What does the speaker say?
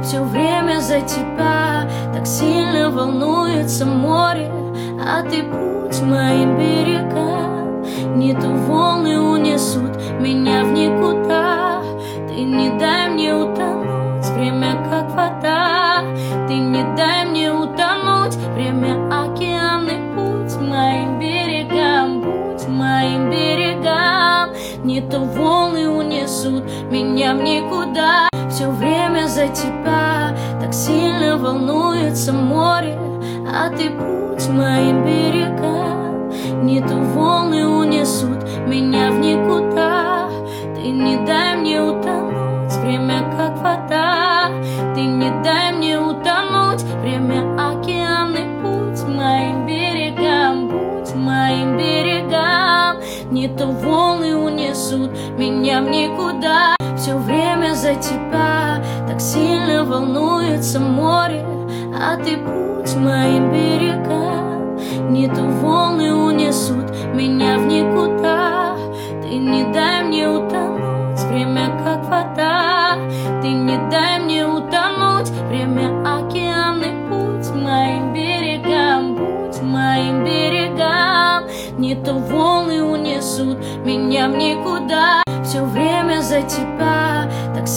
все время за тебя. Так сильно волнуется море, а ты путь моим берегам. Не то волны унесут меня в никуда. Ты не дай мне утонуть, время как вода. Ты не дай мне утонуть, время океанный путь моим берегам, путь моим берегам. Не то волны унесут меня в никуда. Все время за тебя, так сильно волнуется море, а ты путь моим берегам. Не то волны унесут меня в никуда. Ты не дай мне утонуть, время как вода. Ты не дай мне утонуть, время океанный путь моим берегам, путь моим берегам. Не то волны унесут меня в никуда. Все время за тебя, так сильно волнуется море, а ты путь моим берегам. Не то волны унесут меня в никуда. Ты не дай мне утонуть, время как вода. Ты не дай мне утонуть, время океанный путь моим берегам, путь моим берегам. Не то волны унесут меня в никуда. Все время за тебя, так